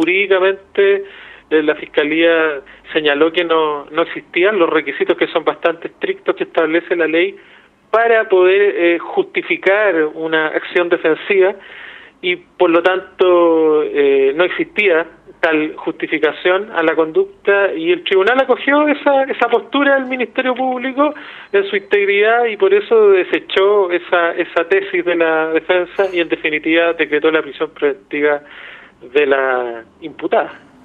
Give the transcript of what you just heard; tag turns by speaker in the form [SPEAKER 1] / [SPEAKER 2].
[SPEAKER 1] jurídicamente la Fiscalía señaló que no existían los requisitos, que son bastante estrictos, que establece la ley para poder justificar una acción defensiva, y por lo tanto no existía tal justificación a la conducta, y el tribunal acogió esa postura del Ministerio Público en su integridad, y por eso desechó esa tesis de la defensa y en definitiva decretó la prisión preventiva de la imputada.